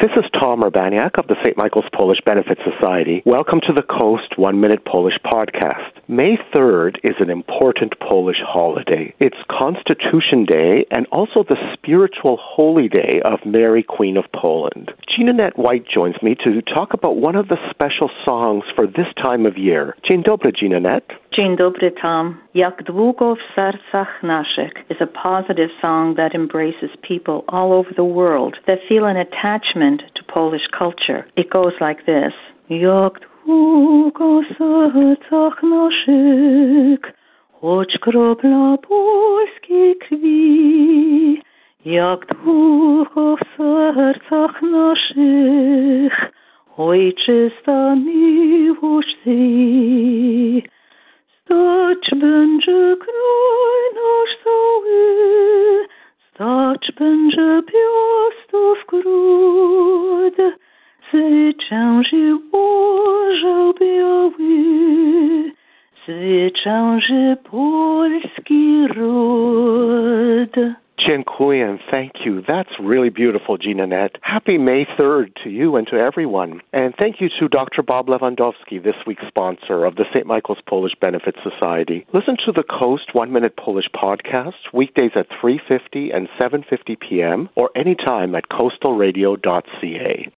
This is Tom Urbaniak of the St. Michael's Polish Benefit Society. Welcome to the Coast 1 Minute Polish podcast. May 3rd is an important Polish holiday. It's Constitution Day and also the spiritual holy day of Mary, Queen of Poland. Jeanette White joins me to talk about one of the special songs for this time of year. Dzień dobry, Jeanette. Dzień dobry, Tom. Jak długo w sercach naszych is a positive song that embraces people all over the world that feel an attachment to Polish culture. It goes like this. Jak długo w sercach naszych, choć kropla polskiej krwi. Jak długo w sercach naszych, ojczysta miłość Ty. Stać będzie kraj nasz cały, stać będzie piastów gród, zwycięży orzeł biały, zwycięży polski ród. Dziękuję and thank you. That's really beautiful, Jeanette. Happy May 3rd to you and to everyone. And thank you to Dr. Bob Lewandowski, this week's sponsor of the St. Michael's Polish Benefit Society. Listen to the Coast 1 Minute Polish podcast weekdays at 3:50 and 7:50 p.m. or anytime at coastalradio.ca.